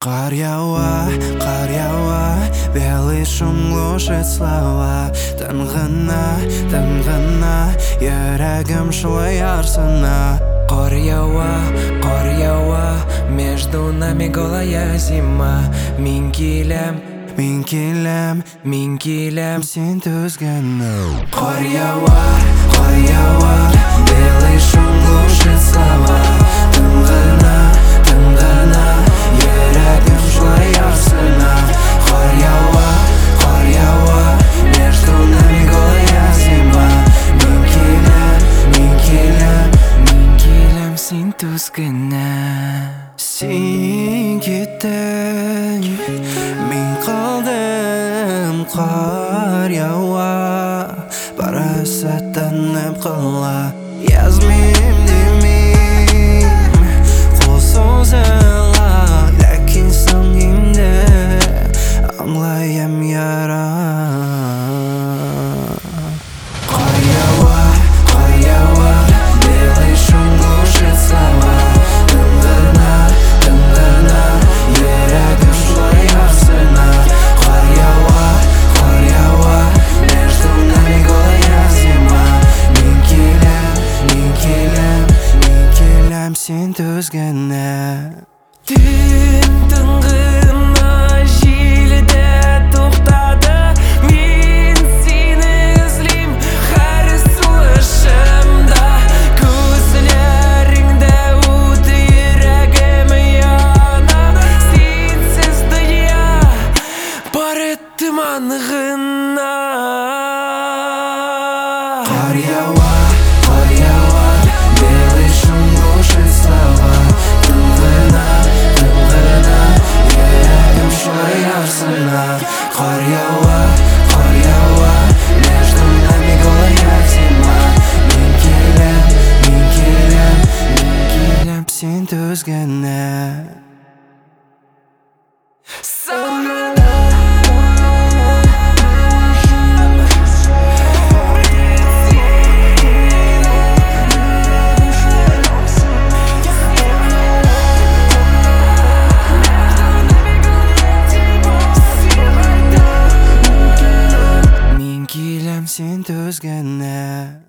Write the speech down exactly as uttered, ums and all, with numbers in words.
Қар яуа, қар яуа, белый шум глушит слова. Тынғына, тынғына, йөрәгем шулай арсына. Қар яуа, қар яуа, между нами голая зима. Мин киләм, Мин киләм, мин киләм, син түзгәнне. Қар яуа, қар яуа, белый шум глушит слова. Тынғына, тынғына, йөрәгем шулай арсына. Қар яуа, қар яуа, между нами голая зима. Мин киләм, мин киләм, мин киләм, син түзгәнне. Син киттең, мин калдым. Қар яуа, барысы тынып кала. Язмыйм демим, кул сузыла, ләкин соң инде аңлаям яра. Қар яуа, қар яуа, белый шум глушит слова. Тынғына, тынғына, йөрәгем шулай арсына. Қар яуа, қар яуа, между нами голая зима. Мин киләм, мин киләм, Мин киләм, син түзгәнне. Төн тыңғына җилдә туктады. Мин сине эзлим һәр сулышымда. Күзләреңдә ут, йөрәгем яна. Синсез дөнья бары томан гына. Қар яуа, қар яуа, белый шум глушит слова. Тынғына, тынғына, йөрәгем шулай арсына. Қар яуа, қар яуа, между нами голая зима. Мин киләм, мин киләм, мин киләм, Син түзгәнне. Мин киләм, син түзгәнне.